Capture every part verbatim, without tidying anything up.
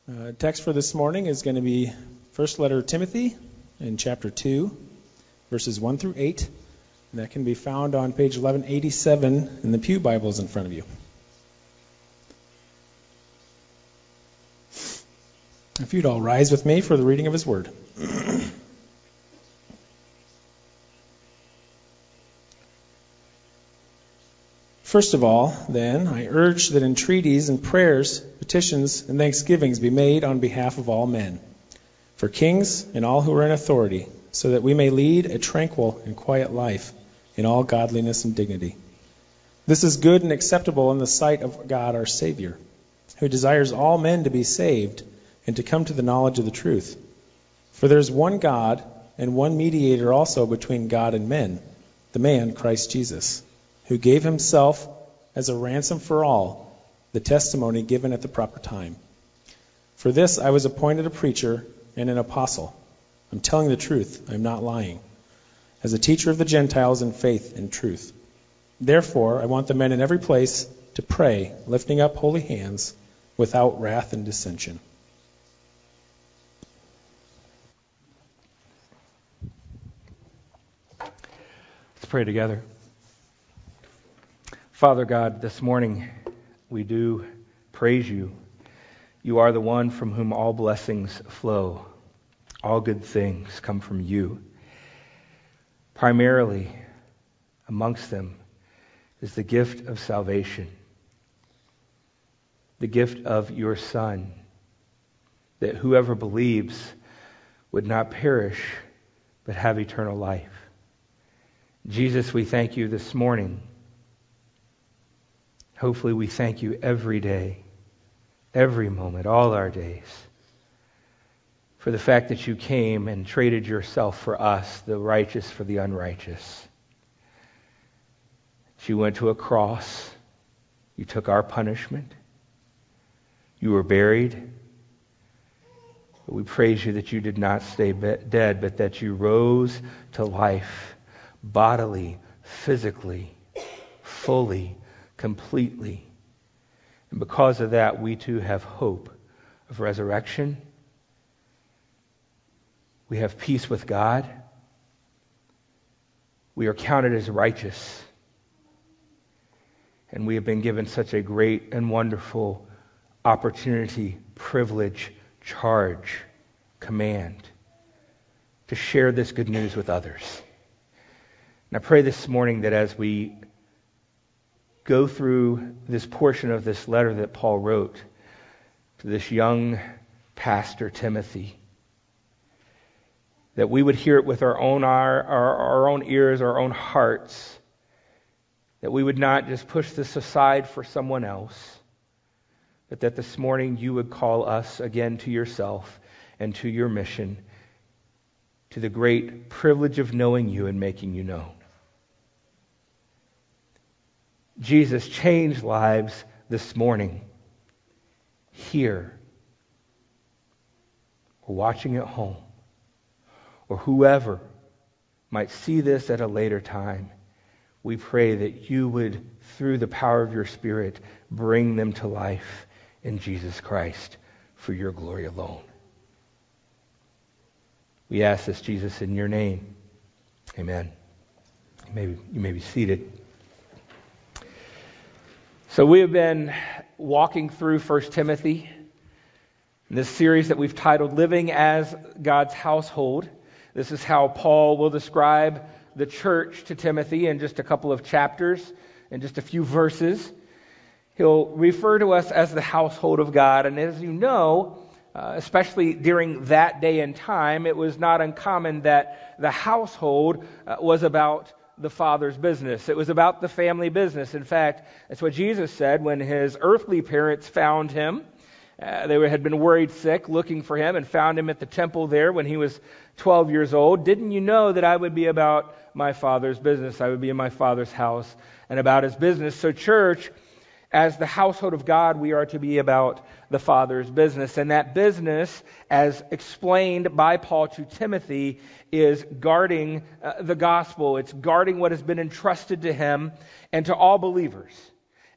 Uh, text for this morning is going to be First Letter of Timothy in chapter two, verses one through eight. And that can be found on page eleven eighty-seven in the Pew Bibles in front of you. If you'd all rise with me for the reading of His Word. First of all, then, I urge that entreaties and prayers, petitions, and thanksgivings be made on behalf of all men, for kings and all who are in authority, so that we may lead a tranquil and quiet life in all godliness and dignity. This is good and acceptable in the sight of God our Savior, who desires all men to be saved and to come to the knowledge of the truth. For there is one God and one mediator also between God and men, the man Christ Jesus, who gave himself as a ransom for all, the testimony given at the proper time. For this I was appointed a preacher and an apostle. I'm telling the truth, I'm not lying, as a teacher of the Gentiles in faith and truth. Therefore I want the men in every place to pray, lifting up holy hands, without wrath and dissension. Let's pray together. Father God, this morning we do praise you. You are the one from whom all blessings flow. All good things come from you. Primarily, amongst them, is the gift of salvation, the gift of your Son, that whoever believes would not perish, but have eternal life. Jesus, we thank you this morning. Hopefully we thank you every day, every moment, all our days, for the fact that you came and traded yourself for us, the righteous for the unrighteous. You went to a cross. You took our punishment. You were buried. But we praise you that you did not stay be- dead, but that you rose to life, bodily, physically, fully, completely. And because of that, we too have hope of resurrection. We have peace with God. We are counted as righteous. And we have been given such a great and wonderful opportunity, privilege, charge, command to share this good news with others. And I pray this morning that as we go through this portion of this letter that Paul wrote to this young pastor, Timothy, that we would hear it with our own, our, our, our own ears, our own hearts, that we would not just push this aside for someone else, but that this morning you would call us again to yourself and to your mission, to the great privilege of knowing you and making you known. Jesus changed lives this morning, here, or watching at home, or whoever might see this at a later time. We pray that you would, through the power of your Spirit, bring them to life in Jesus Christ for your glory alone. We ask this, Jesus, in your name. Amen. You may, you may be seated. So we have been walking through First Timothy in this series that we've titled Living as God's Household. This is how Paul will describe the church to Timothy in just a couple of chapters, in just a few verses. He'll refer to us as the household of God. And as you know, uh, especially during that day and time, it was not uncommon that the household uh, was about the Father's business. It was about the family business. In fact, that's what Jesus said when his earthly parents found him. Uh, they had been worried sick, looking for him, and found him at the temple there when he was twelve years old. Didn't you know that I would be about my Father's business? I would be in my Father's house and about his business. So church, as the household of God, we are to be about the Father's business. And that business, as explained by Paul to Timothy, is guarding uh, the gospel. It's guarding what has been entrusted to him and to all believers.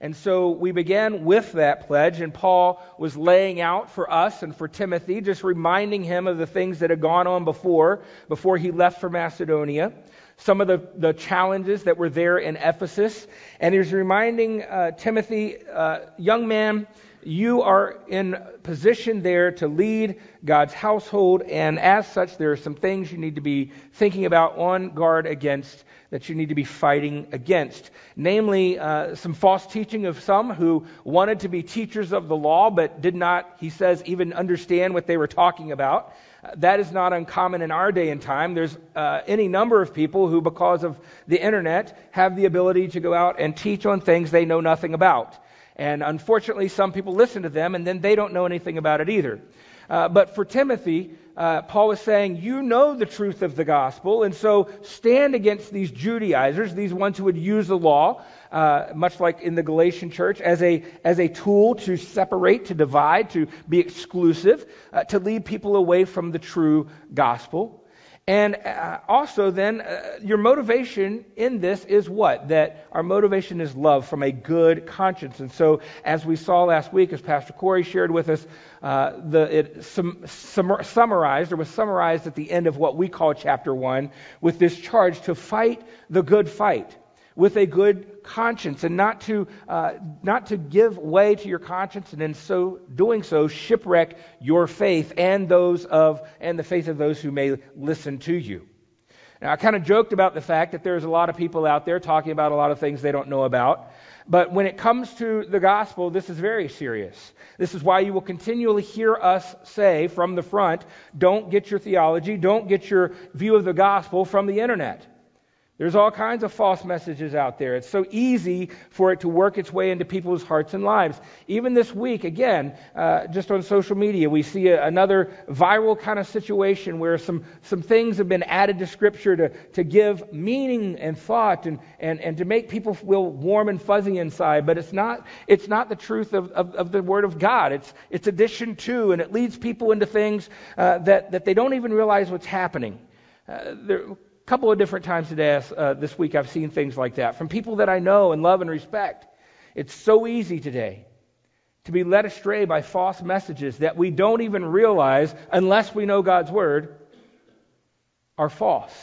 And so we began with that pledge, and Paul was laying out for us and for Timothy, just reminding him of the things that had gone on before, before he left for Macedonia, some of the, the challenges that were there in Ephesus. And he was reminding uh, Timothy, uh, young man, you are in position there to lead God's household, and as such, there are some things you need to be thinking about, on guard against, that you need to be fighting against. Namely, uh, some false teaching of some who wanted to be teachers of the law, but did not, he says, even understand what they were talking about. Uh, that is not uncommon in our day and time. There's uh, any number of people who, because of the internet, have the ability to go out and teach on things they know nothing about. And unfortunately, some people listen to them, and then they don't know anything about it either. Uh, but for Timothy, uh, Paul is saying, you know the truth of the gospel, and so stand against these Judaizers, these ones who would use the law, uh, much like in the Galatian church, as a as a tool to separate, to divide, to be exclusive, uh, to lead people away from the true gospel. And uh, also then, uh, your motivation in this is what? That our motivation is love from a good conscience. And so, as we saw last week, as Pastor Corey shared with us, uh, the it sum, sum, summarized, or was summarized at the end of what we call chapter one, with this charge to fight the good fight with a good conscience, and not to uh, not to give way to your conscience, and in so doing so shipwreck your faith and those of and the faith of those who may listen to you. Now, I kind of joked about the fact that there's a lot of people out there talking about a lot of things they don't know about, but when it comes to the gospel, this is very serious. This is why you will continually hear us say from the front, don't get your theology, don't get your view of the gospel from the internet. There's all kinds of false messages out there. It's so easy for it to work its way into people's hearts and lives. Even this week, again, uh, just on social media, we see a, another viral kind of situation where some, some things have been added to Scripture to, to give meaning and thought and, and, and to make people feel warm and fuzzy inside. But it's not it's not the truth of, of, of the Word of God. It's it's addition to, and it leads people into things uh, that, that they don't even realize what's happening. Uh, there, A couple of different times today, uh, this week, I've seen things like that from people that I know and love and respect. It's so easy today to be led astray by false messages that we don't even realize, unless we know God's Word, are false.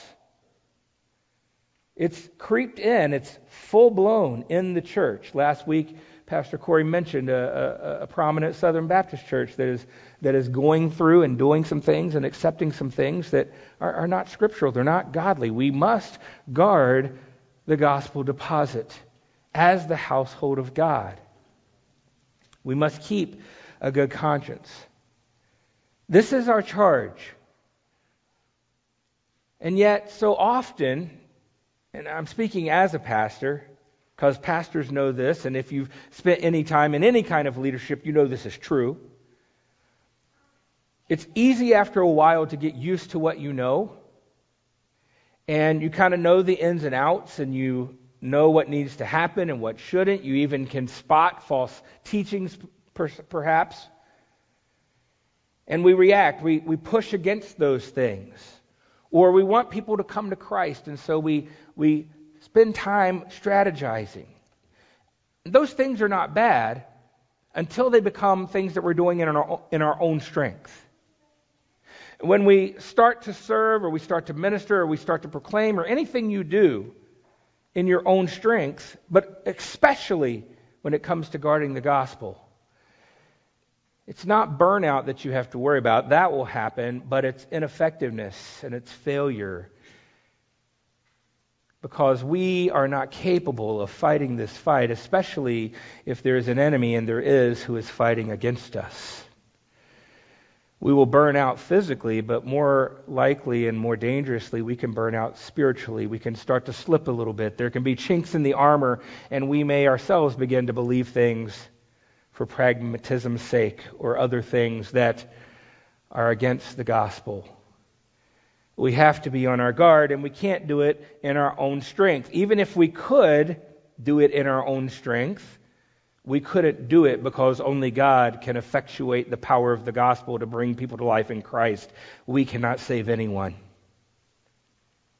It's creeped in. It's full-blown in the church. Last week, Pastor Corey mentioned a, a, a prominent Southern Baptist church that is that is going through and doing some things and accepting some things that are, are not scriptural. They're not godly. We must guard the gospel deposit as the household of God. We must keep a good conscience. This is our charge. And yet, so often, and I'm speaking as a pastor, because pastors know this, and if you've spent any time in any kind of leadership, you know this is true. It's easy after a while to get used to what you know, and you kind of know the ins and outs, and you know what needs to happen and what shouldn't. You even can spot false teachings, perhaps. And we react. We, we push against those things. Or we want people to come to Christ, and so we we spend time strategizing. Those things are not bad until they become things that we're doing in our, in our own strength. When we start to serve, or we start to minister, or we start to proclaim, or anything you do in your own strength, but especially when it comes to guarding the gospel, it's not burnout that you have to worry about. That will happen, but it's ineffectiveness and it's failure. Because we are not capable of fighting this fight, especially if there is an enemy, and there is, who is fighting against us. We will burn out physically, but more likely and more dangerously, we can burn out spiritually. We can start to slip a little bit. There can be chinks in the armor, and we may ourselves begin to believe things for pragmatism's sake, or other things that are against the gospel. We have to be on our guard, and we can't do it in our own strength. Even if we could do it in our own strength, we couldn't do it, because only God can effectuate the power of the gospel to bring people to life in Christ. We cannot save anyone.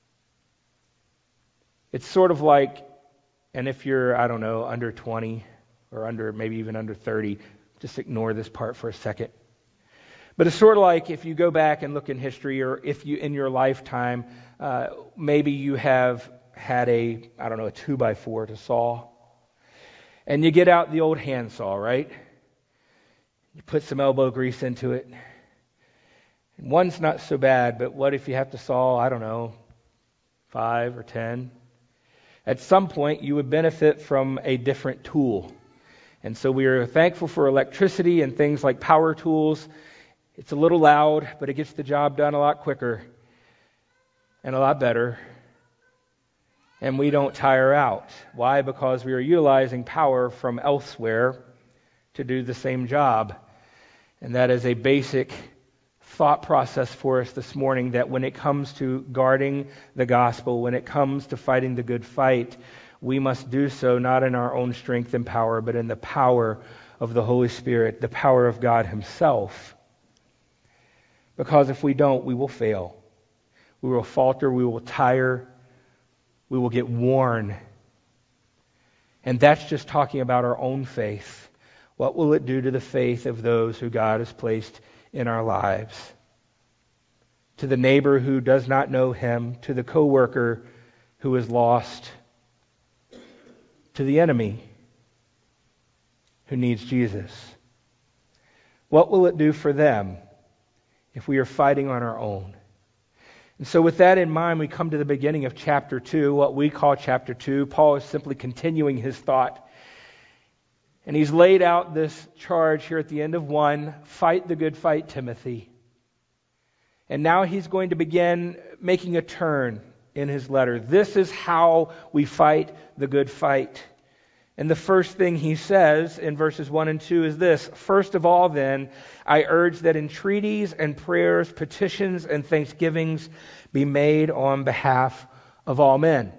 It's sort of like, and if you're, I don't know, under twenty, or under, maybe even under thirty. Just ignore this part for a second. But it's sort of like if you go back and look in history, or if you, in your lifetime, uh, maybe you have had a, I don't know, a two by four to saw. And you get out the old handsaw, right? You put some elbow grease into it. And one's not so bad, but what if you have to saw, I don't know, five or ten? At some point, you would benefit from a different tool. And so we are thankful for electricity and things like power tools. It's a little loud, but it gets the job done a lot quicker and a lot better. And we don't tire out. Why? Because we are utilizing power from elsewhere to do the same job. And that is a basic thought process for us this morning, that when it comes to guarding the gospel, when it comes to fighting the good fight, we must do so not in our own strength and power, but in the power of the Holy Spirit, the power of God Himself. Because if we don't, we will fail. We will falter, we will tire, we will get worn. And that's just talking about our own faith. What will it do to the faith of those who God has placed in our lives? To the neighbor who does not know Him, to the coworker who is lost, to the enemy who needs Jesus. What will it do for them if we are fighting on our own? And so with that in mind, we come to the beginning of chapter two, what we call chapter two. Paul is simply continuing his thought. And he's laid out this charge here at the end of one, fight the good fight, Timothy. And now he's going to begin making a turn in his letter. This is how we fight the good fight. And the first thing he says in verses one and two is this: first of all, then, I urge that entreaties and prayers, petitions and thanksgivings be made on behalf of all men.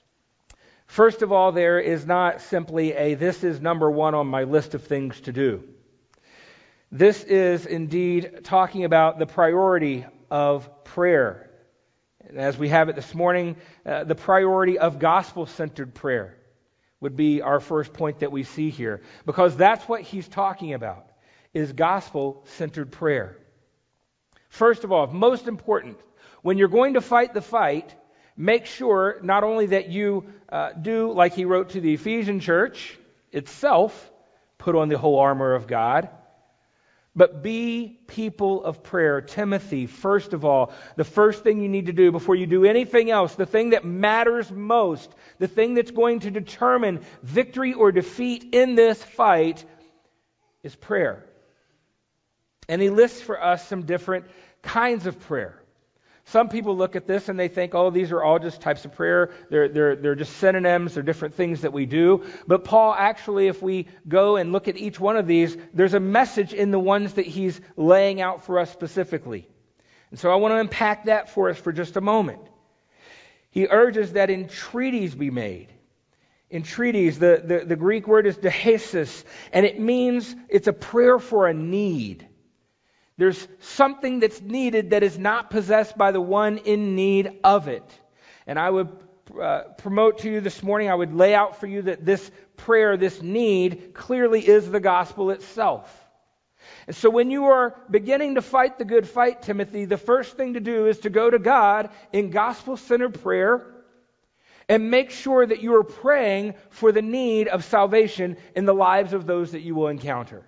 First of all, there is not simply a, this is number one on my list of things to do. This is indeed talking about the priority of prayer. And as we have it this morning, uh, the priority of gospel-centered prayer would be our first point that we see here. Because that's what he's talking about, is gospel-centered prayer. First of all, most important, when you're going to fight the fight, make sure not only that you uh, do, like he wrote to the Ephesian church itself, put on the whole armor of God, but be people of prayer. Timothy, first of all, the first thing you need to do before you do anything else, the thing that matters most, the thing that's going to determine victory or defeat in this fight, is prayer. And he lists for us some different kinds of prayer. Some people look at this and they think, oh, these are all just types of prayer. They're, they're, they're just synonyms. They're different things that we do. But Paul actually, if we go and look at each one of these, there's a message in the ones that he's laying out for us specifically. And so I want to unpack that for us for just a moment. He urges that entreaties be made. Entreaties, the, the, the Greek word is dehesis, and it means it's a prayer for a need. There's something that's needed that is not possessed by the one in need of it. And I would uh, promote to you this morning, I would lay out for you that this prayer, this need, clearly is the gospel itself. And so when you are beginning to fight the good fight, Timothy, the first thing to do is to go to God in gospel-centered prayer and make sure that you are praying for the need of salvation in the lives of those that you will encounter.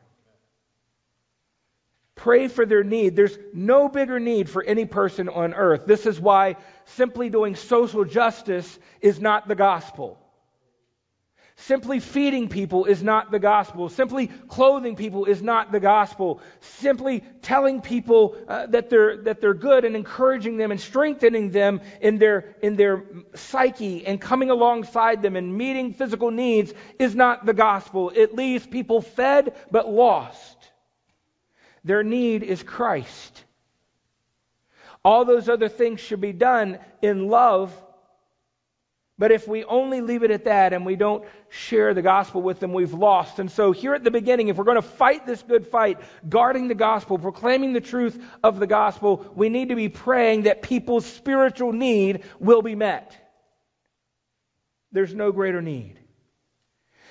Pray for their need. There's no bigger need for any person on earth. This is why simply doing social justice is not the gospel. Simply feeding people is not the gospel. Simply clothing people is not the gospel. Simply telling people uh, that they're that they're good and encouraging them and strengthening them in their in their psyche and coming alongside them and meeting physical needs is not the gospel. It leaves people fed but lost. Their need is Christ. All those other things should be done in love. But if we only leave it at that and we don't share the gospel with them, we've lost. And so here at the beginning, if we're going to fight this good fight, guarding the gospel, proclaiming the truth of the gospel, we need to be praying that people's spiritual need will be met. There's no greater need.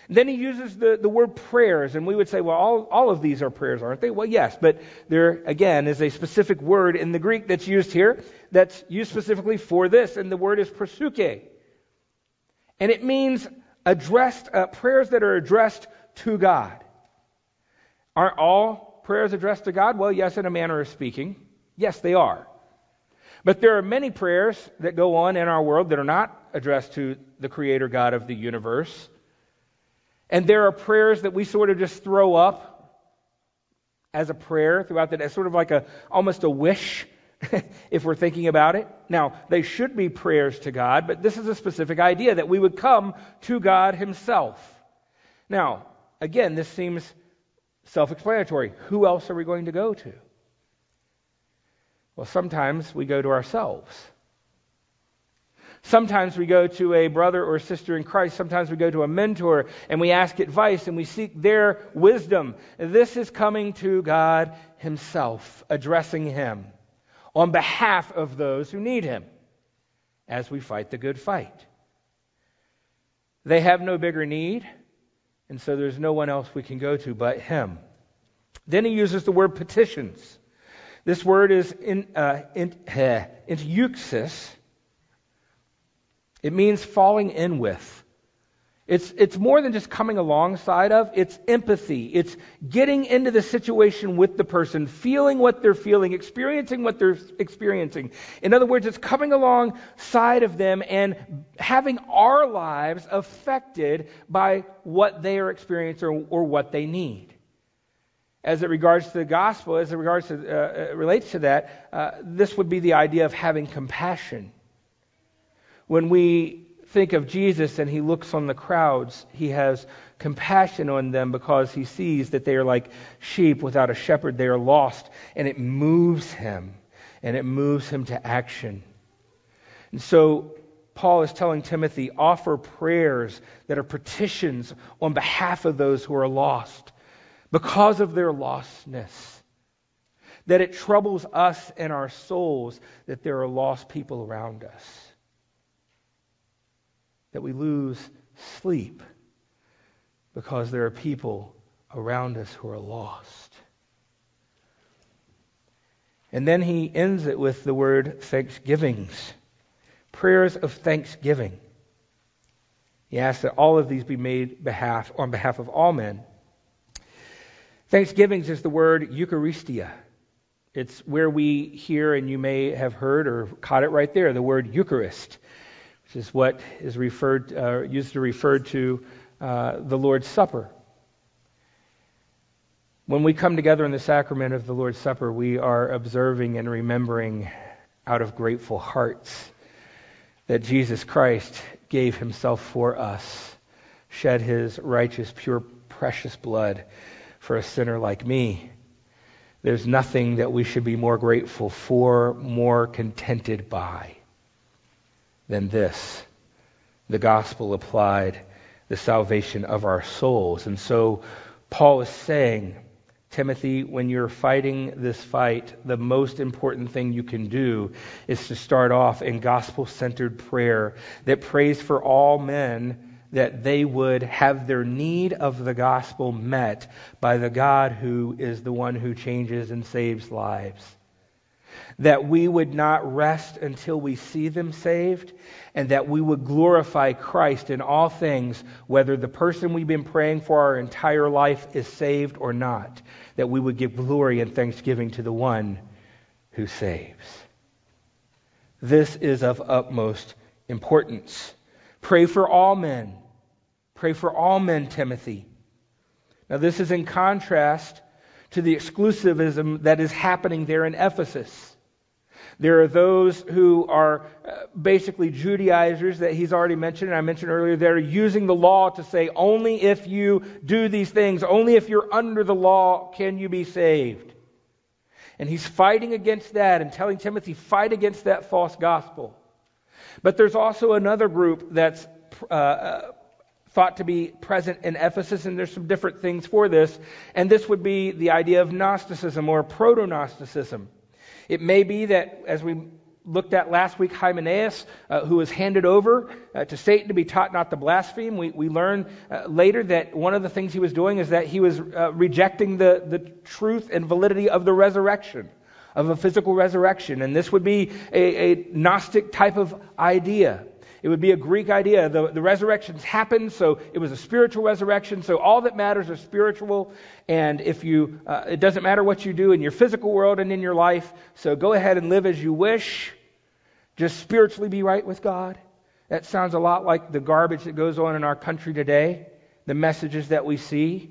Then he uses the, the word prayers, and we would say, well, all, all of these are prayers, aren't they? Well, yes, but there, again, is a specific word in the Greek that's used here that's used specifically for this, and the word is proseuche. And it means addressed, uh, prayers that are addressed to God. Aren't all prayers addressed to God? Well, yes, in a manner of speaking. Yes, they are. But there are many prayers that go on in our world that are not addressed to the Creator God of the universe. And there are prayers that we sort of just throw up as a prayer throughout the day, sort of like a almost a wish, if we're thinking about it. Now, they should be prayers to God, but this is a specific idea that we would come to God Himself. Now, again, this seems self-explanatory. Who else are we going to go to? Well, sometimes we go to ourselves. Sometimes we go to a brother or sister in Christ. Sometimes we go to a mentor and we ask advice and we seek their wisdom. This is coming to God Himself, addressing Him on behalf of those who need Him as we fight the good fight. They have no bigger need, and so there's no one else we can go to but Him. Then he uses the word petitions. This word is in, uh, in, uh, euxis. It means falling in with. It's, it's more than just coming alongside of. It's empathy. It's getting into the situation with the person, feeling what they're feeling, experiencing what they're experiencing. In other words, it's coming alongside of them and having our lives affected by what they are experiencing or, or what they need. As it regards to the gospel, as it regards to uh, it relates to that, uh, this would be the idea of having compassion. When we think of Jesus and He looks on the crowds, He has compassion on them because He sees that they are like sheep without a shepherd. They are lost, and it moves Him, and it moves Him to action. And so Paul is telling Timothy, offer prayers that are petitions on behalf of those who are lost because of their lostness. That it troubles us and our souls that there are lost people around us. That we lose sleep because there are people around us who are lost. And then he ends it with the word thanksgivings. Prayers of thanksgiving. He asks that all of these be made behalf on behalf of all men. Thanksgivings is the word Eucharistia. It's where we hear, and you may have heard or caught it right there, the word Eucharist. Which is what is referred uh, used to refer to uh, the Lord's Supper. When we come together in the sacrament of the Lord's Supper, we are observing and remembering out of grateful hearts that Jesus Christ gave Himself for us, shed His righteous, pure, precious blood for a sinner like me. There's nothing that we should be more grateful for, more contented by than this, the gospel applied, the salvation of our souls. And so Paul is saying, Timothy, when you're fighting this fight, the most important thing you can do is to start off in gospel-centered prayer that prays for all men that they would have their need of the gospel met by the God who is the one who changes and saves lives. That we would not rest until we see them saved, and that we would glorify Christ in all things, whether the person we've been praying for our entire life is saved or not. That we would give glory and thanksgiving to the one who saves. This is of utmost importance. Pray for all men. Pray for all men, Timothy. Now this is in contrast to the exclusivism that is happening there in Ephesus. There are those who are basically Judaizers that he's already mentioned, and I mentioned earlier, that are using the law to say only if you do these things, only if you're under the law can you be saved. And he's fighting against that and telling Timothy, fight against that false gospel. But there's also another group that's uh, thought to be present in Ephesus, and there's some different things for this. And this would be the idea of Gnosticism or proto-Gnosticism. It may be that, as we looked at last week Hymenaeus, uh, who was handed over uh, to Satan to be taught not to blaspheme. We, we learned uh, later that one of the things he was doing is that he was uh, rejecting the, the truth and validity of the resurrection, of a physical resurrection. And this would be a, a Gnostic type of idea. It would be a Greek idea. The, the resurrections happened, so it was a spiritual resurrection. So all that matters is spiritual. And if you, uh, it doesn't matter what you do in your physical world and in your life. So go ahead and live as you wish. Just spiritually be right with God. That sounds a lot like the garbage that goes on in our country today. The messages that we see.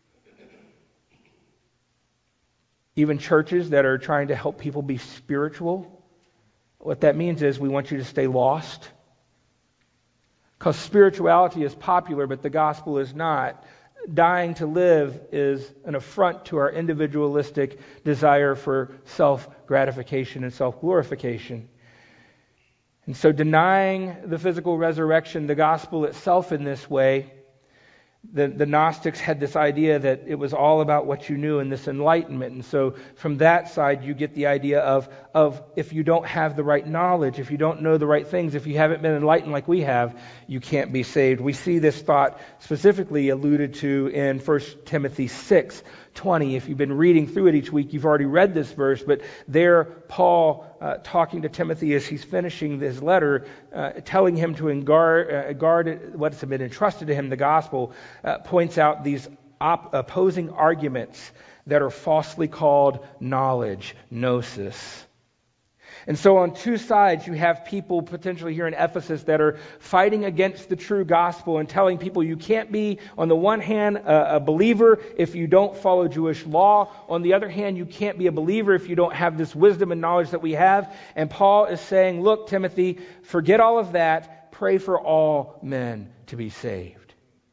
Even churches that are trying to help people be spiritual. What that means is we want you to stay lost. Because spirituality is popular, but the gospel is not. Dying to live is an affront to our individualistic desire for self-gratification and self-glorification. And so denying the physical resurrection, the gospel itself in this way, the, the Gnostics had this idea that it was all about what you knew and this enlightenment. And so from that side, you get the idea of, of if you don't have the right knowledge, if you don't know the right things, if you haven't been enlightened like we have, you can't be saved. We see this thought specifically alluded to in First Timothy six twenty. If you've been reading through it each week, you've already read this verse, but there Paul, uh, talking to Timothy as he's finishing this letter, uh, telling him to guard, uh, guard what's been entrusted to him, the gospel, uh, points out these op- opposing arguments that are falsely called knowledge, gnosis. And so on two sides, you have people potentially here in Ephesus that are fighting against the true gospel and telling people you can't be, on the one hand, a, a believer if you don't follow Jewish law. On the other hand, you can't be a believer if you don't have this wisdom and knowledge that we have. And Paul is saying, look, Timothy, forget all of that. Pray for all men to be saved.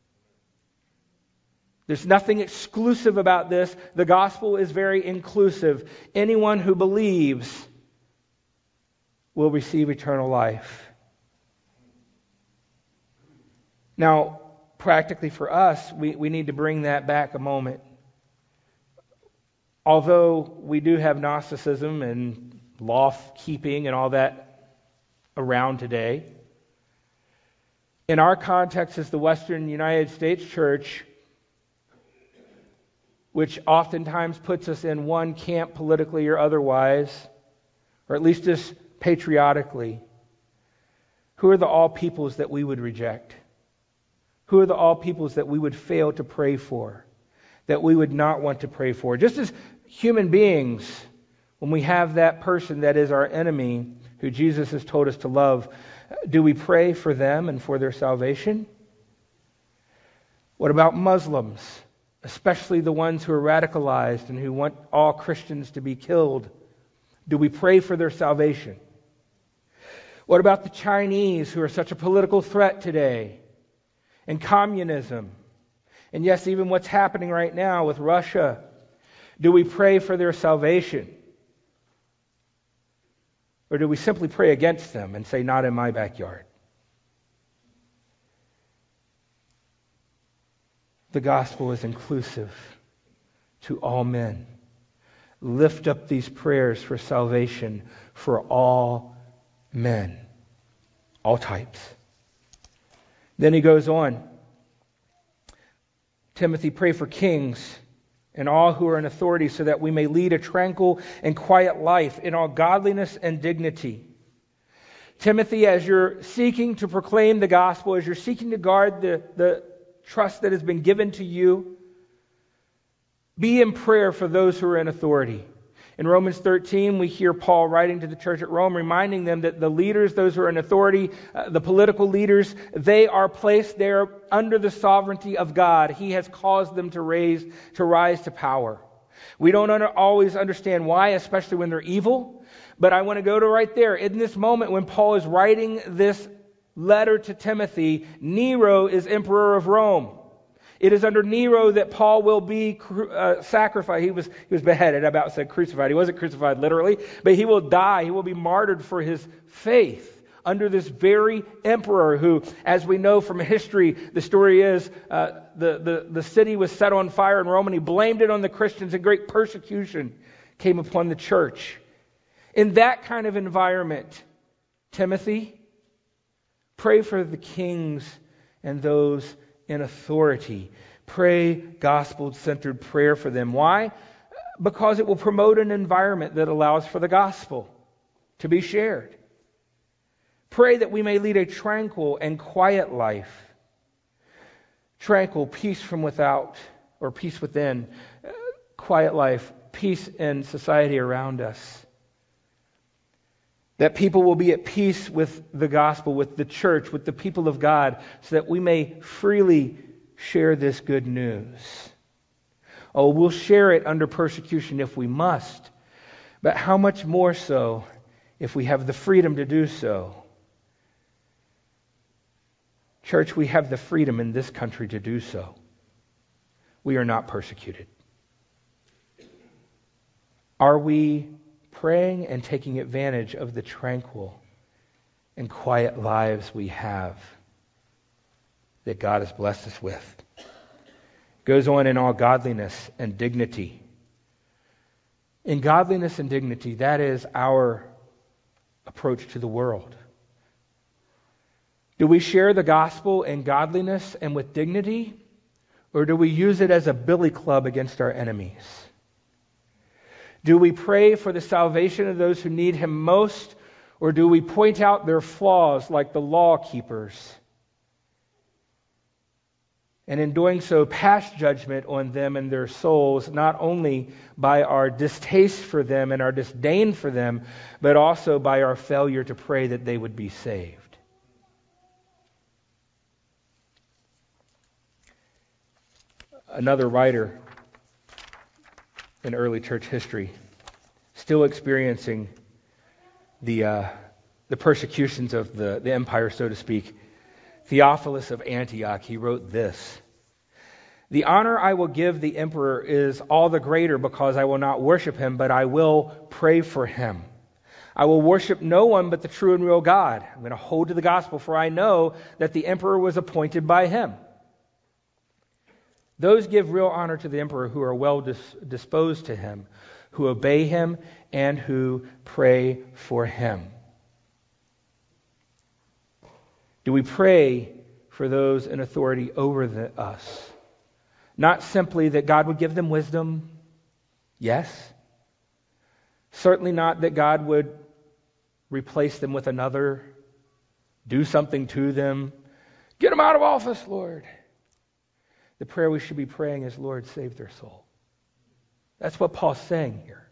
There's nothing exclusive about this. The gospel is very inclusive. Anyone who believes will receive eternal life. Now, practically for us, we, we need to bring that back a moment. Although we do have Gnosticism and law-keeping and all that around today, in our context as the Western United States Church, which oftentimes puts us in one camp politically or otherwise, or at least just patriotically, who are the all peoples that we would reject? Who are the all peoples that we would fail to pray for, that we would not want to pray for? Just as human beings, when we have that person that is our enemy, who Jesus has told us to love, do we pray for them and for their salvation? What about Muslims, especially the ones who are radicalized and who want all Christians to be killed? Do we pray for their salvation? What about the Chinese, who are such a political threat today? And communism. And yes, even what's happening right now with Russia. Do we pray for their salvation? Or do we simply pray against them and say, not in my backyard? The gospel is inclusive to all men. Lift up these prayers for salvation for all men, all types. Then he goes on. Timothy, pray for kings and all who are in authority, so that we may lead a tranquil and quiet life in all godliness and dignity. Timothy, as you're seeking to proclaim the gospel, as you're seeking to guard the, the trust that has been given to you, be in prayer for those who are in authority. In Romans thirteen, we hear Paul writing to the church at Rome, reminding them that the leaders, those who are in authority, uh, the political leaders, they are placed there under the sovereignty of God. He has caused them to raise, to rise to power. We don't under, always understand why, especially when they're evil. But I want to go to right there. In this moment when Paul is writing this letter to Timothy, Nero is emperor of Rome. It is under Nero that Paul will be uh, sacrificed. He was he was beheaded. I about said crucified. He wasn't crucified literally, but he will die. He will be martyred for his faith under this very emperor who, as we know from history, the story is uh, the, the, the city was set on fire in Rome, and he blamed it on the Christians, and great persecution came upon the church. In that kind of environment, Timothy, pray for the kings and those in authority. Pray gospel-centered prayer for them. Why? Because it will promote an environment that allows for the gospel to be shared. Pray that we may lead a tranquil and quiet life. Tranquil, peace from without, or peace within. Quiet life, peace in society around us. That people will be at peace with the gospel, with the church, with the people of God, so that we may freely share this good news. Oh, we'll share it under persecution if we must, but how much more so if we have the freedom to do so? Church, we have the freedom in this country to do so. We are not persecuted. Are we praying and taking advantage of the tranquil and quiet lives we have that God has blessed us with? Goes on, in all godliness and dignity. In godliness and dignity, that is our approach to the world. Do we share the gospel in godliness and with dignity, or do we use it as a billy club against our enemies? Do we pray for the salvation of those who need Him most, or do we point out their flaws like the law keepers? And in doing so, pass judgment on them and their souls, not only by our distaste for them and our disdain for them, but also by our failure to pray that they would be saved. Another writer in early church history, still experiencing the uh, the persecutions of the, the empire, so to speak, Theophilus of Antioch, he wrote this: "The honor I will give the emperor is all the greater because I will not worship him, but I will pray for him. I will worship no one but the true and real God. I'm going to hold to the gospel, for I know that the emperor was appointed by him. Those give real honor to the emperor who are well dis- disposed to him, who obey him, and who pray for him." Do we pray for those in authority over the, us? Not simply that God would give them wisdom. Yes. Certainly not that God would replace them with another, do something to them. Get them out of office, Lord. The prayer we should be praying is, Lord, save their soul. That's what Paul's saying here.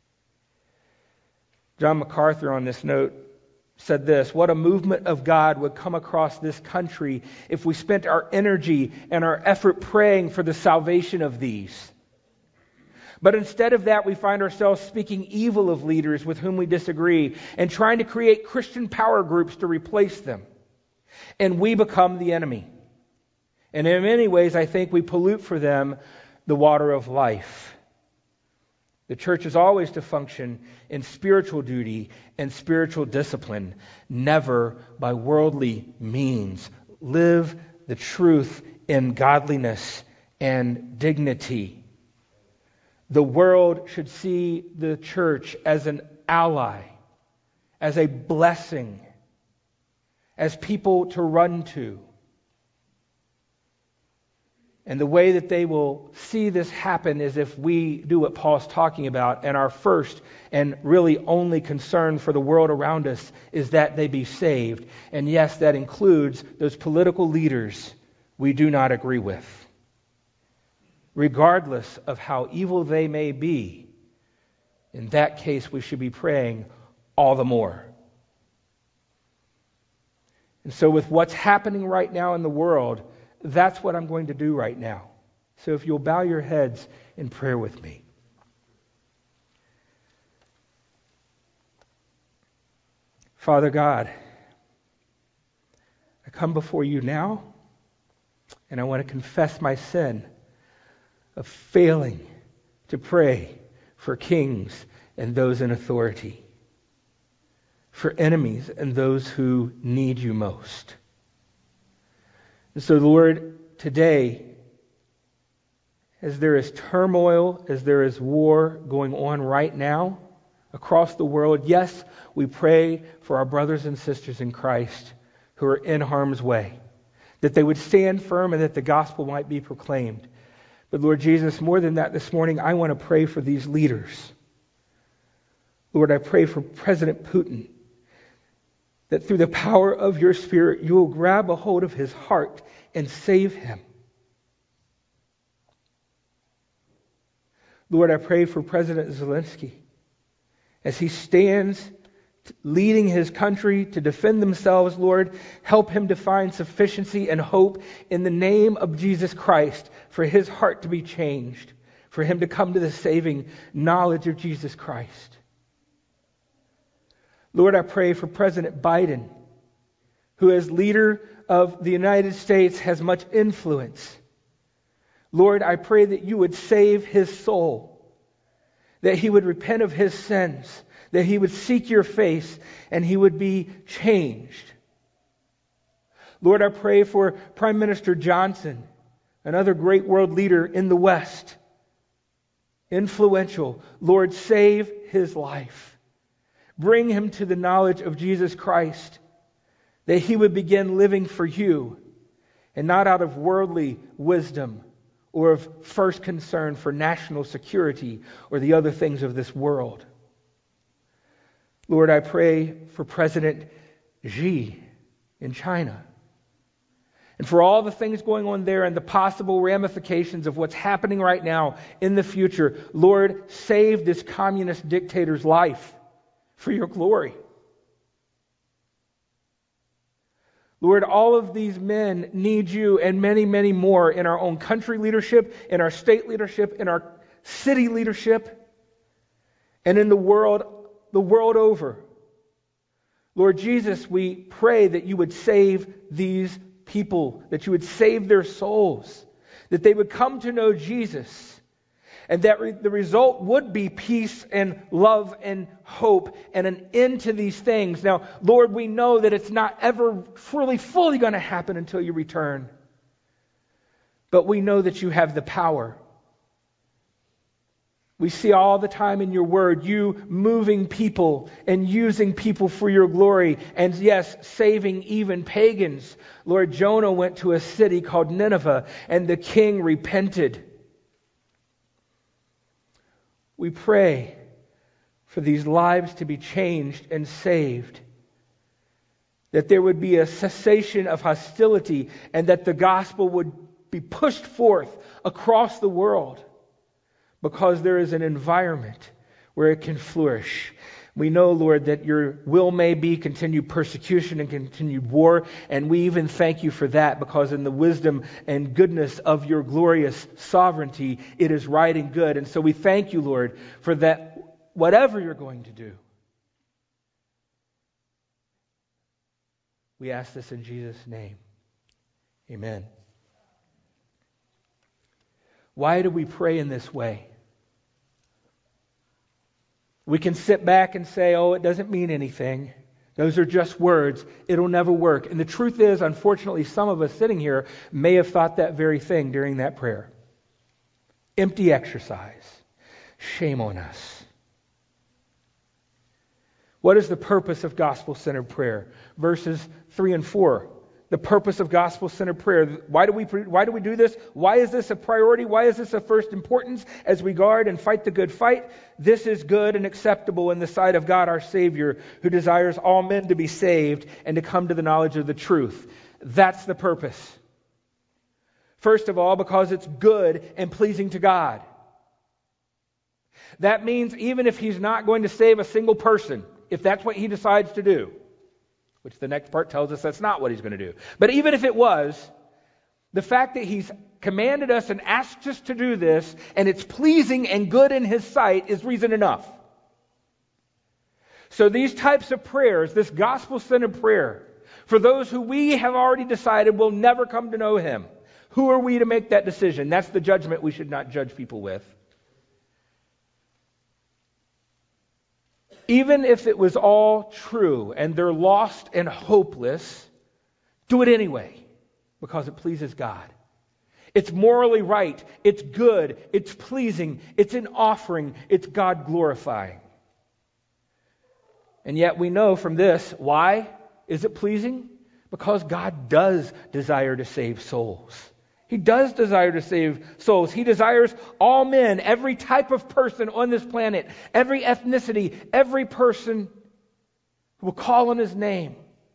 John MacArthur on this note said this: "What a movement of God would come across this country if we spent our energy and our effort praying for the salvation of these. But instead of that, we find ourselves speaking evil of leaders with whom we disagree and trying to create Christian power groups to replace them. And we become the enemy. And in many ways, I think we pollute for them the water of life. The church is always to function in spiritual duty and spiritual discipline, never by worldly means. Live the truth in godliness and dignity. The world should see the church as an ally, as a blessing, as people to run to. And the way that they will see this happen is if we do what Paul's talking about, and our first and really only concern for the world around us is that they be saved. And yes, that includes those political leaders we do not agree with. Regardless of how evil they may be, in that case we should be praying all the more. And so with what's happening right now in the world, that's what I'm going to do right now. So if you'll bow your heads in prayer with me. Father God, I come before you now, and I want to confess my sin of failing to pray for kings and those in authority, for enemies and those who need you most. And so, Lord, today, as there is turmoil, as there is war going on right now across the world. Yes, we pray for our brothers and sisters in Christ who are in harm's way, that they would stand firm and that the gospel might be proclaimed. But Lord Jesus, more than that this morning, I want to pray for these leaders. Lord, I pray for President Putin, that through the power of your Spirit, you will grab a hold of his heart and save him. Lord, I pray for President Zelensky as he stands leading his country to defend themselves. Lord, help him to find sufficiency and hope in the name of Jesus Christ for his heart to be changed, for him to come to the saving knowledge of Jesus Christ. Lord, I pray for President Biden, who as leader of the United States has much influence. Lord, I pray that you would save his soul, that he would repent of his sins, that he would seek your face, and he would be changed. Lord, I pray for Prime Minister Johnson, another great world leader in the West, influential. Lord, save his life. Bring him to the knowledge of Jesus Christ, that he would begin living for you and not out of worldly wisdom or of first concern for national security or the other things of this world. Lord, I pray for President Xi in China and for all the things going on there and the possible ramifications of what's happening right now in the future. Lord, save this communist dictator's life for your glory. Lord, all of these men need you and many, many more in our own country leadership, in our state leadership, in our city leadership, and in the world, the world over. Lord Jesus, we pray that you would save these people, that you would save their souls, that they would come to know Jesus, and that re- the result would be peace and love and hope and an end to these things. Now, Lord, we know that it's not ever fully, fully going to happen until you return. But we know that you have the power. We see all the time in your word, you moving people and using people for your glory. And yes, saving even pagans. Lord, Jonah went to a city called Nineveh and the king repented. We pray for these lives to be changed and saved, that there would be a cessation of hostility and that the gospel would be pushed forth across the world because there is an environment where it can flourish. We know, Lord, that your will may be continued persecution and continued war, and we even thank you for that because in the wisdom and goodness of your glorious sovereignty, it is right and good. And so we thank you, Lord, for that, whatever you're going to do. We ask this in Jesus' name. Amen. Why do we pray in this way? We can sit back and say, oh, it doesn't mean anything. Those are just words. It'll never work. And the truth is, unfortunately, some of us sitting here may have thought that very thing during that prayer. Empty exercise. Shame on us. What is the purpose of gospel-centered prayer? Verses three and four. The purpose of gospel-centered prayer. Why do we why do we do this? Why is this a priority? Why is this of first importance as we guard and fight the good fight? This is good and acceptable in the sight of God our Savior, who desires all men to be saved and to come to the knowledge of the truth. That's the purpose. First of all, because it's good and pleasing to God. That means even if He's not going to save a single person, if that's what He decides to do, which the next part tells us that's not what He's going to do. But even if it was, the fact that He's commanded us and asked us to do this, and it's pleasing and good in His sight, is reason enough. So these types of prayers, this gospel-centered prayer, for those who we have already decided will never come to know Him, who are we to make that decision? That's the judgment we should not judge people with. Even if it was all true and they're lost and hopeless, do it anyway because it pleases God. It's morally right. It's good. It's pleasing. It's an offering. It's God glorifying. And yet we know from this, why is it pleasing? Because God does desire to save souls. He does desire to save souls. He desires all men, every type of person on this planet, every ethnicity, every person who will call on His name.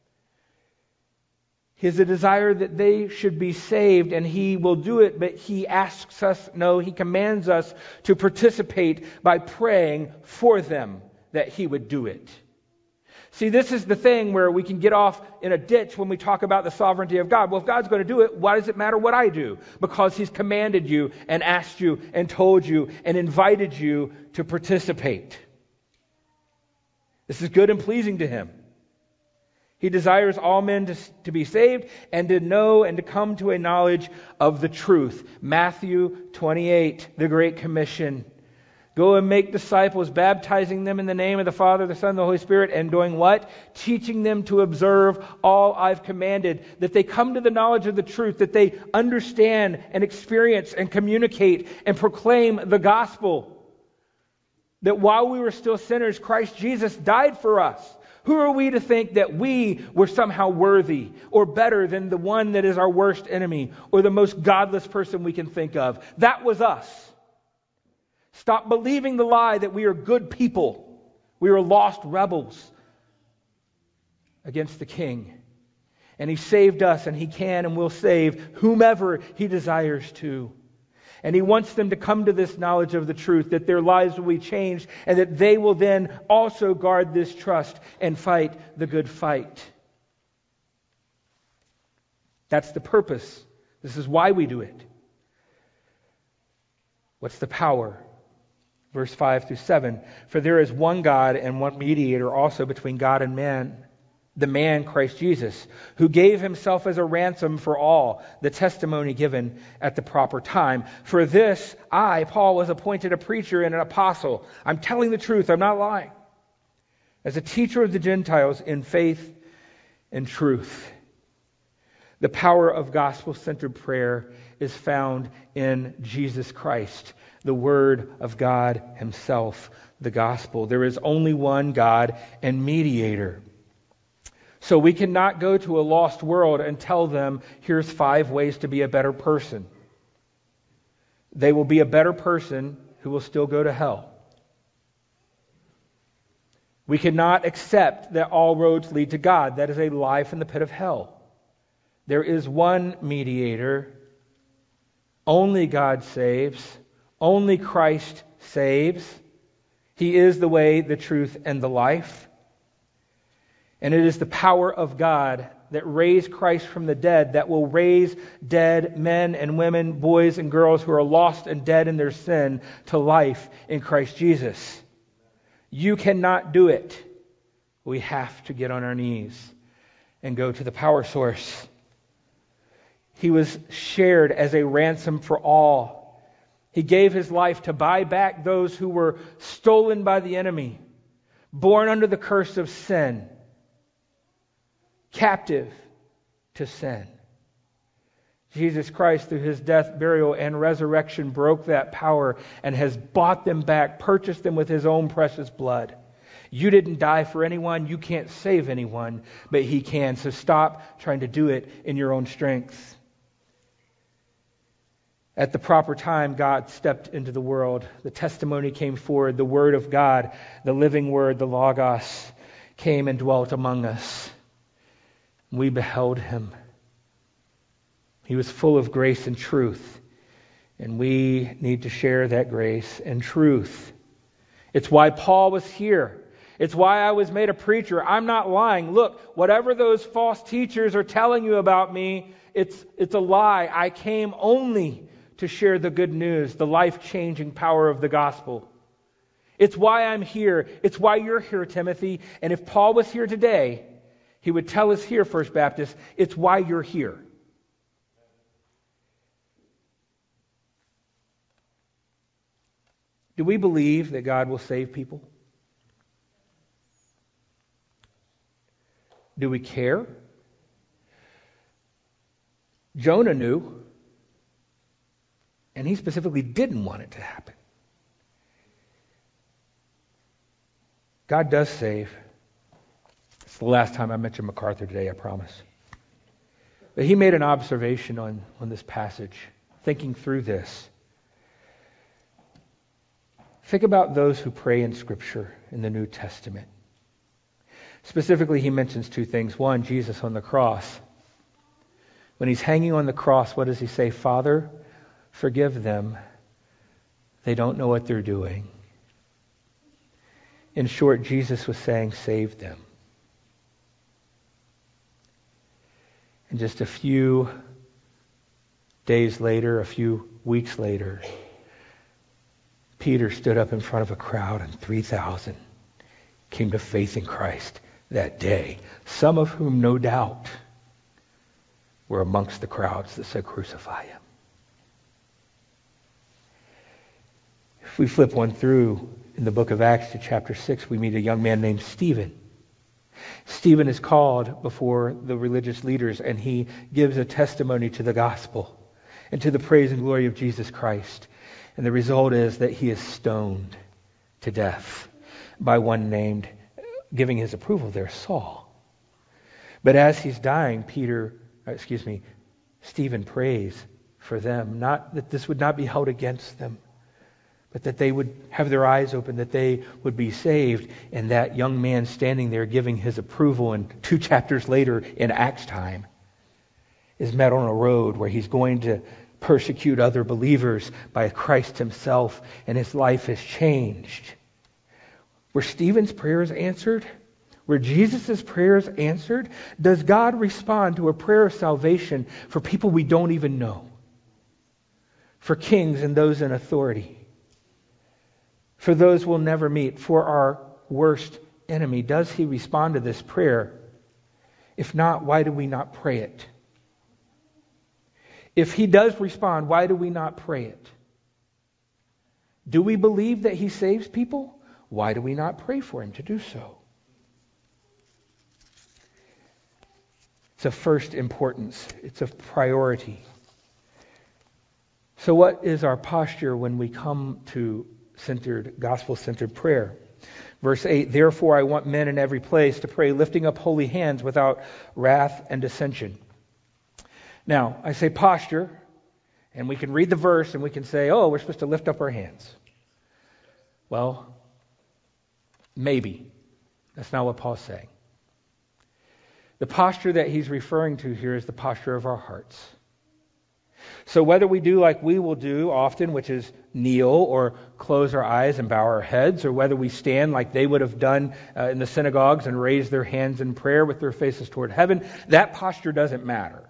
He has a desire that they should be saved, and He will do it, but He asks us, no, He commands us to participate by praying for them that He would do it. See, this is the thing where we can get off in a ditch when we talk about the sovereignty of God. Well, if God's going to do it, why does it matter what I do? Because He's commanded you and asked you and told you and invited you to participate. This is good and pleasing to Him. He desires all men to, to be saved and to know and to come to a knowledge of the truth. Matthew twenty-eight, the Great Commission. Go and make disciples, baptizing them in the name of the Father, the Son, and the Holy Spirit, and doing what? Teaching them to observe all I've commanded. That they come to the knowledge of the truth, that they understand and experience and communicate and proclaim the gospel. That while we were still sinners, Christ Jesus died for us. Who are we to think that we were somehow worthy or better than the one that is our worst enemy or the most godless person we can think of? That was us. Stop believing the lie that we are good people. We are lost rebels against the King. And He saved us, and He can and will save whomever He desires to. And He wants them to come to this knowledge of the truth, that their lives will be changed, and that they will then also guard this trust and fight the good fight. That's the purpose. This is why we do it. What's the power? Verse five through seven. For there is one God and one mediator also between God and man, the man Christ Jesus, who gave Himself as a ransom for all, the testimony given at the proper time. For this, I, Paul, was appointed a preacher and an apostle. I'm telling the truth, I'm not lying. As a teacher of the Gentiles in faith and truth. The power of gospel-centered prayer is found in Jesus Christ, the Word of God Himself, the gospel. There is only one God and mediator. So we cannot go to a lost world and tell them, here's five ways to be a better person. They will be a better person who will still go to hell. We cannot accept that all roads lead to God. That is a lie from the pit of hell. There is one mediator. Only God saves. Only Christ saves. He is the way, the truth, and the life. And it is the power of God that raised Christ from the dead that will raise dead men and women, boys and girls who are lost and dead in their sin to life in Christ Jesus. You cannot do it. We have to get on our knees and go to the power source. He was shared as a ransom for all. He gave His life to buy back those who were stolen by the enemy, born under the curse of sin, captive to sin. Jesus Christ, through His death, burial, and resurrection, broke that power and has bought them back, purchased them with His own precious blood. You didn't die for anyone. You can't save anyone, but He can. So stop trying to do it in your own strength. At the proper time, God stepped into the world. The testimony came forward. The Word of God, the living Word, the Logos, came and dwelt among us. We beheld Him. He was full of grace and truth. And we need to share that grace and truth. It's why Paul was here. It's why I was made a preacher. I'm not lying. Look, whatever those false teachers are telling you about me, it's, it's a lie. I came only to share the good news, the life-changing power of the gospel. It's why I'm here. It's why you're here, Timothy. And if Paul was here today, he would tell us here, First Baptist, it's why you're here. Do we believe that God will save people? Do we care? Jonah knew, and he specifically didn't want it to happen. God does save. It's the last time I mention MacArthur today, I promise. But he made an observation on, on this passage, thinking through this. Think about those who pray in Scripture in the New Testament. Specifically, he mentions two things. One, Jesus on the cross. When he's hanging on the cross, what does he say? Father, forgive them. They don't know what they're doing. In short, Jesus was saying, save them. And just a few days later, a few weeks later, Peter stood up in front of a crowd and three thousand came to faith in Christ that day. Some of whom, no doubt, were amongst the crowds that said, crucify him. If we flip one through in the book of Acts to chapter six, we meet a young man named Stephen. Stephen is called before the religious leaders, and he gives a testimony to the gospel and to the praise and glory of Jesus Christ. And the result is that he is stoned to death by one named, giving his approval there, Saul. But as he's dying, Peter, excuse me, Stephen prays for them, not that this would not be held against them, but that they would have their eyes open, that they would be saved. And that young man standing there giving his approval, and two chapters later in Acts time, is met on a road where he's going to persecute other believers by Christ himself, and his life is changed. Were Stephen's prayers answered? Were Jesus' prayers answered? Does God respond to a prayer of salvation for people we don't even know? For kings and those in authority? For those we'll never meet? For our worst enemy? Does he respond to this prayer? If not, why do we not pray it? If he does respond, why do we not pray it? Do we believe that he saves people? Why do we not pray for him to do so? It's of first importance. It's of priority. So what is our posture when we come to centered, gospel-centered prayer? Verse eight, therefore I want men in every place to pray, lifting up holy hands without wrath and dissension. Now, I say posture, and we can read the verse and we can say, oh, we're supposed to lift up our hands. Well, maybe. That's not what Paul's saying. The posture that he's referring to here is the posture of our hearts. So whether we do like we will do often, which is kneel or close our eyes and bow our heads, or whether we stand like they would have done uh, in the synagogues and raise their hands in prayer with their faces toward heaven, that posture doesn't matter.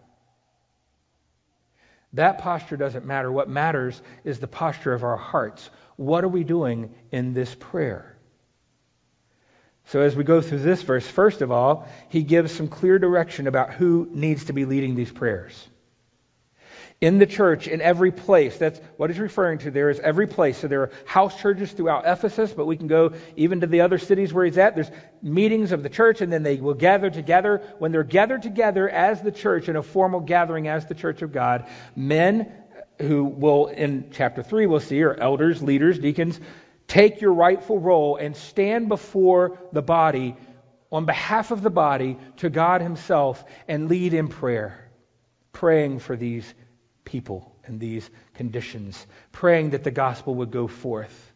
That posture doesn't matter. What matters is the posture of our hearts. What are we doing in this prayer? So as we go through this verse, first of all, he gives some clear direction about who needs to be leading these prayers. In the church, in every place, that's what he's referring to there is every place. So there are house churches throughout Ephesus, but we can go even to the other cities where he's at. There's meetings of the church, and then they will gather together. When they're gathered together as the church, in a formal gathering as the church of God, men who will, in chapter three, we'll see, are elders, leaders, deacons, take your rightful role and stand before the body on behalf of the body to God himself and lead in prayer, praying for these people and these conditions, praying that the gospel would go forth.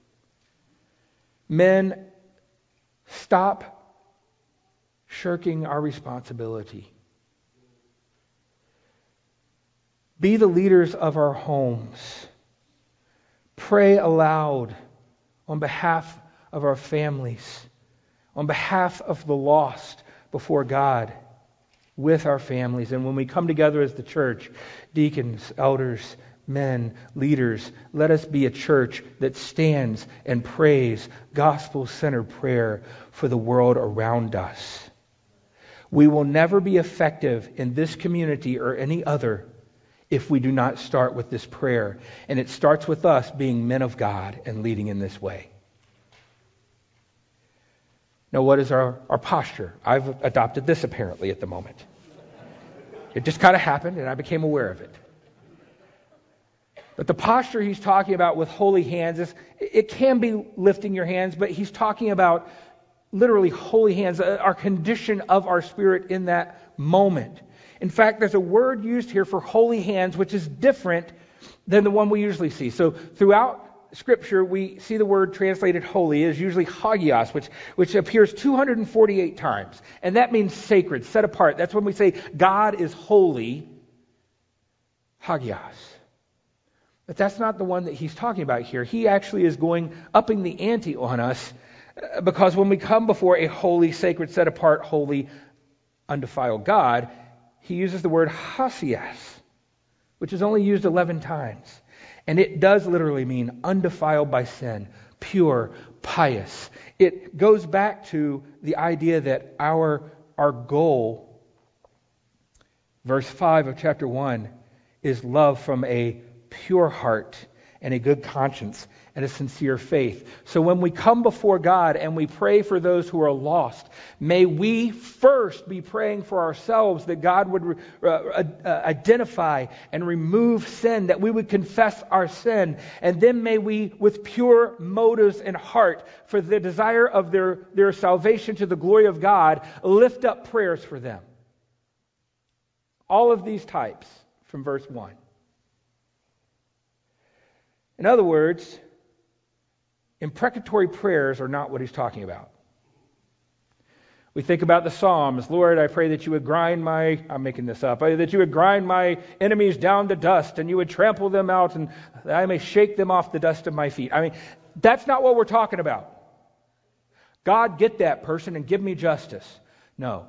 Men, stop shirking our responsibility. Be the leaders of our homes. Pray aloud on behalf of our families, on behalf of the lost before God, with our families. And when we come together as the church, deacons, elders, men, leaders, let us be a church that stands and prays gospel-centered prayer for the world around us. We will never be effective in this community or any other if we do not start with this prayer. And it starts with us being men of God and leading in this way. Now, what is our, our posture? I've adopted this apparently at the moment. It just kind of happened, and I became aware of it. But the posture he's talking about with holy hands is, it can be lifting your hands, but he's talking about literally holy hands, our condition of our spirit in that moment. In fact, there's a word used here for holy hands which is different than the one we usually see. So throughout Scripture, we see the word translated holy is usually hagios, which, which appears two hundred forty-eight times. And that means sacred, set apart. That's when we say God is holy, hagios. But that's not the one that he's talking about here. He actually is going, upping the ante on us, because when we come before a holy, sacred, set apart, holy, undefiled God, he uses the word hasias, which is only used eleven times. And it does literally mean undefiled by sin, pure, pious. It goes back to the idea that our, our goal, verse five of chapter one, is love from a pure heart and a good conscience and a sincere faith. So when we come before God and we pray for those who are lost, may we first be praying for ourselves that God would uh, uh, identify and remove sin, that we would confess our sin, and then may we, with pure motives and heart, for the desire of their, their salvation to the glory of God, lift up prayers for them. All of these types from verse one. In other words, imprecatory prayers are not what he's talking about. We think about the Psalms. Lord, I pray that you would grind my, I'm making this up, that you would grind my enemies down to dust and you would trample them out and that I may shake them off the dust of my feet. I mean, that's not what we're talking about. God, get that person and give me justice. No.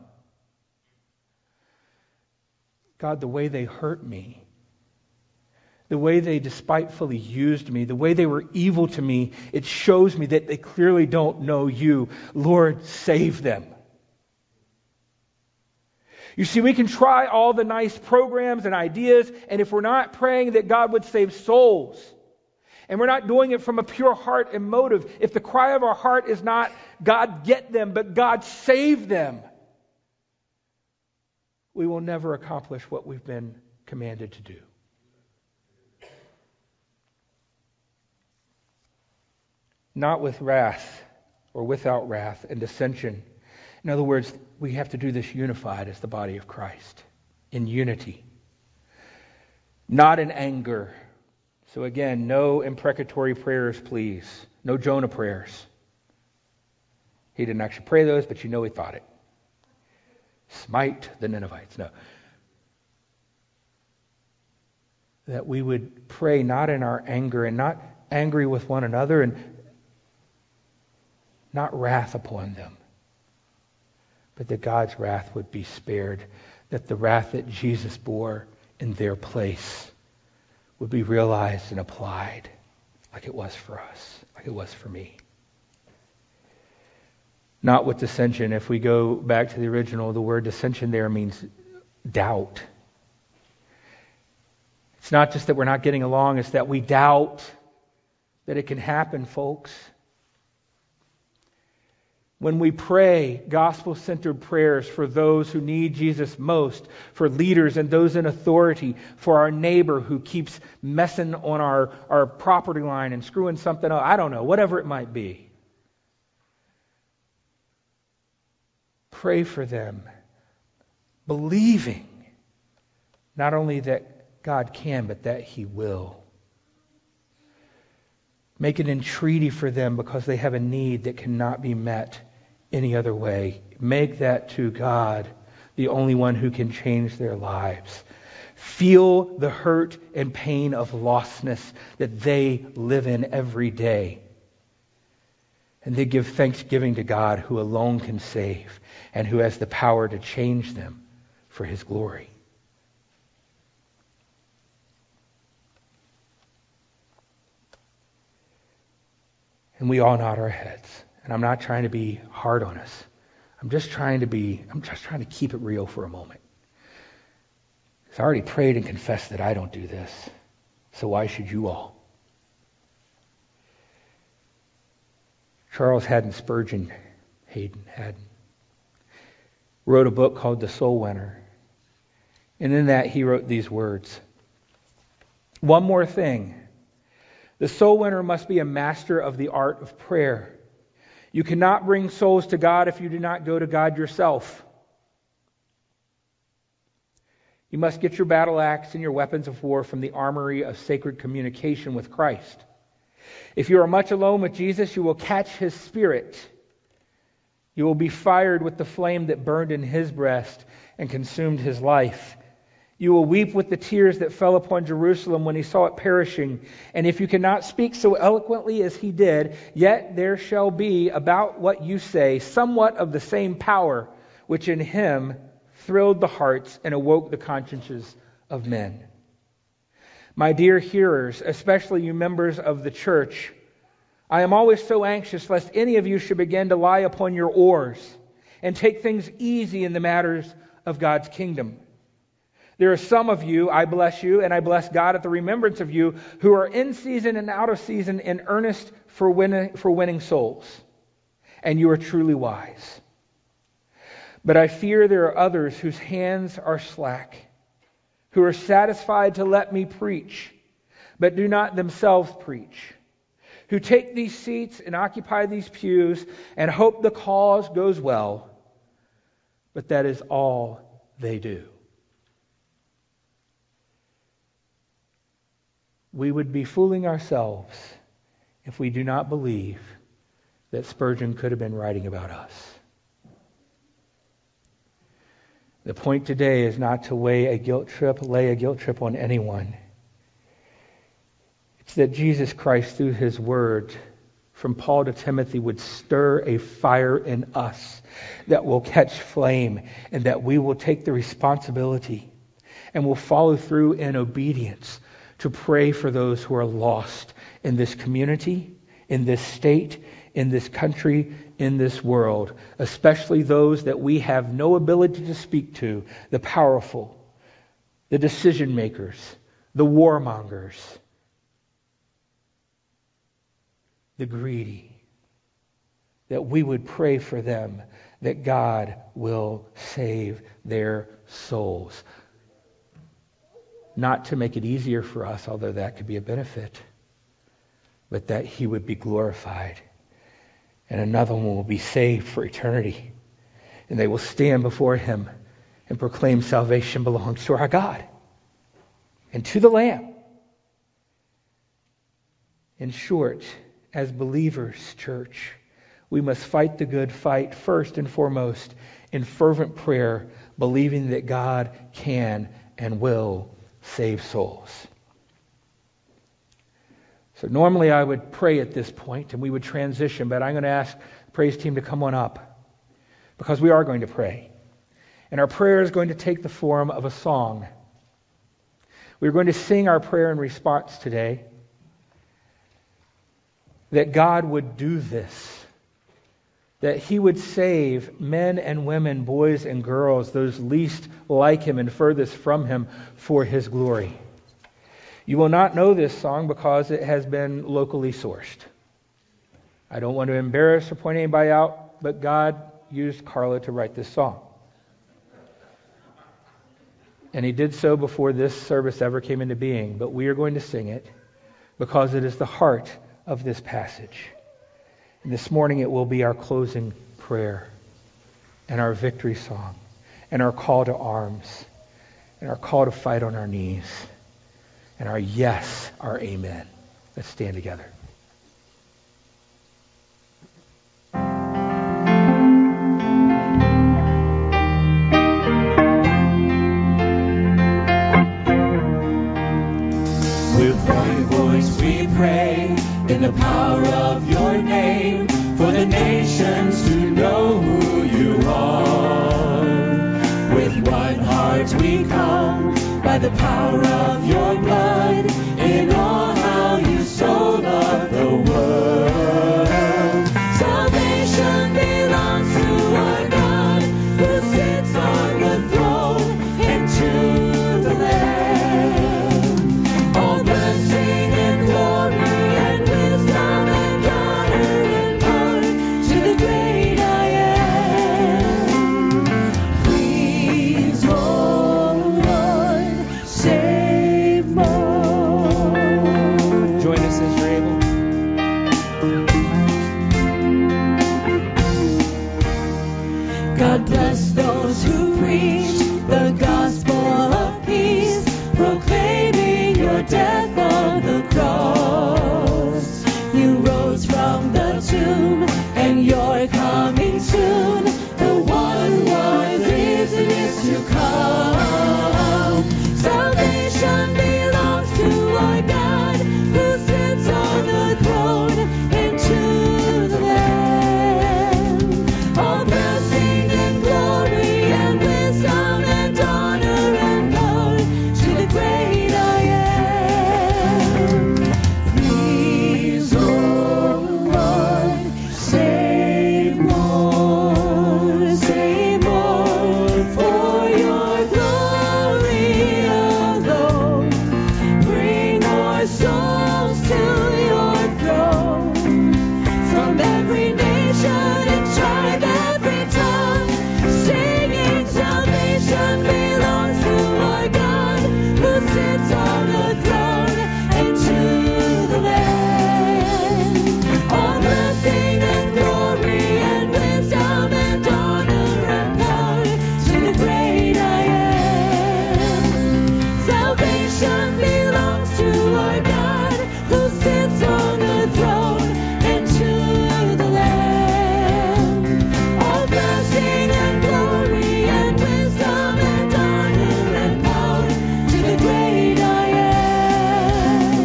God, the way they hurt me, the way they despitefully used me, the way they were evil to me, it shows me that they clearly don't know you. Lord, save them. You see, we can try all the nice programs and ideas, and if we're not praying that God would save souls, and we're not doing it from a pure heart and motive, if the cry of our heart is not, God, get them, but God, save them, we will never accomplish what we've been commanded to do. Not with wrath or without wrath and dissension. In other words, we have to do this unified as the body of Christ, in unity. Not in anger. So again, no imprecatory prayers, please. No Jonah prayers. He didn't actually pray those, but you know he thought it. Smite the Ninevites. No. That we would pray not in our anger and not angry with one another and not wrath upon them, but that God's wrath would be spared, that the wrath that Jesus bore in their place would be realized and applied like it was for us, like it was for me. Not with dissension. If we go back to the original, the word dissension there means doubt. It's not just that we're not getting along, it's that we doubt that it can happen, folks. When we pray gospel-centered prayers for those who need Jesus most, for leaders and those in authority, for our neighbor who keeps messing on our, our property line and screwing something up, I don't know, whatever it might be. Pray for them, believing not only that God can, but that He will. Make an entreaty for them because they have a need that cannot be met any other way. Make that to God, the only one who can change their lives. Feel the hurt and pain of lostness that they live in every day. And they give thanksgiving to God who alone can save and who has the power to change them for His glory. And we all nod our heads. And I'm not trying to be hard on us. I'm just trying to be, I'm just trying to keep it real for a moment. Because I already prayed and confessed that I don't do this. So why should you all? Charles Haddon Spurgeon, Hayden Haddon, wrote a book called The Soul Winner. And in that he wrote these words. One more thing. The soul winner must be a master of the art of prayer. You cannot bring souls to God if you do not go to God yourself. You must get your battle axe and your weapons of war from the armory of sacred communication with Christ. If you are much alone with Jesus, you will catch His Spirit. You will be fired with the flame that burned in His breast and consumed His life. You will weep with the tears that fell upon Jerusalem when He saw it perishing. And if you cannot speak so eloquently as He did, yet there shall be about what you say somewhat of the same power which in Him thrilled the hearts and awoke the consciences of men. My dear hearers, especially you members of the church, I am always so anxious lest any of you should begin to lie upon your oars and take things easy in the matters of God's kingdom. There are some of you, I bless you, and I bless God at the remembrance of you, who are in season and out of season in earnest for winning, for winning souls. And you are truly wise. But I fear there are others whose hands are slack, who are satisfied to let me preach, but do not themselves preach, who take these seats and occupy these pews and hope the cause goes well, but that is all they do. We would be fooling ourselves if we do not believe that Spurgeon could have been writing about us. The point today is not to weigh a guilt trip, lay a guilt trip on anyone. It's that Jesus Christ, through His Word, from Paul to Timothy, would stir a fire in us that will catch flame, and that we will take the responsibility and will follow through in obedience to pray for those who are lost in this community, in this state, in this country, in this world, especially those that we have no ability to speak to, the powerful, the decision makers, the warmongers, the greedy, that we would pray for them, that God will save their souls. Not to make it easier for us, although that could be a benefit, but that He would be glorified. And another one will be saved for eternity. And they will stand before Him and proclaim salvation belongs to our God and to the Lamb. In short, as believers, church, we must fight the good fight first and foremost in fervent prayer, believing that God can and will save souls. So normally I would pray at this point and we would transition, but I'm going to ask the praise team to come on up because we are going to pray. And our prayer is going to take the form of a song. We're going to sing our prayer in response today that God would do this, that He would save men and women, boys and girls, those least like Him and furthest from Him for His glory. You will not know this song because it has been locally sourced. I don't want to embarrass or point anybody out, but God used Carla to write this song. And He did so before this service ever came into being, but we are going to sing it because it is the heart of this passage. And this morning it will be our closing prayer and our victory song and our call to arms and our call to fight on our knees and our yes, our amen. Let's stand together. With one voice we pray in the power of your name for the nations to know who you are. With one heart we come by the power of your blood in all how you so love the world. Salvation belongs to our God who sits on the throne and to the Lamb. All blessing and glory and wisdom and honor and power to the great I am. Please, oh Lord, save more. God bless those who preach the gospel of peace, proclaiming your death on the cross. You rose from the tomb, and you're coming soon. The one was, is, and is to come. Salvation belongs to our God, who sits on the throne, and to the Lamb. All blessing and glory and wisdom and honor and power to the great I am. Please, oh Lord, save more, save more for your glory alone. Bring more souls to your throne. From every nation and tribe, every tongue, singing salvation belongs to our God, who sits on the throne, and to the Lamb. All blessing and glory and wisdom and honor and power to the great I am. Salvation belongs to our God, who sits on the throne, and to the Lamb. All blessing and glory and wisdom and honor and power to the great I am.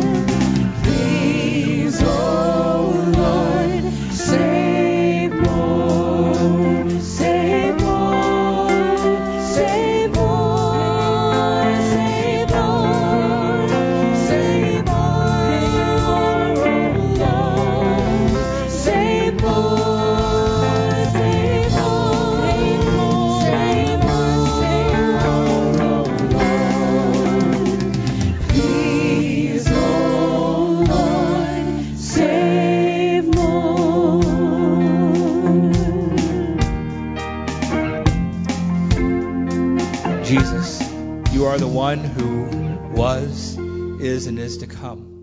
Please, oh Lord, save more, save more, save more, save more, save more, oh Lord, save more, save more, save more, save more, oh Lord. Please, oh Lord, save more. Jesus, you are the one who was, is, and is to come.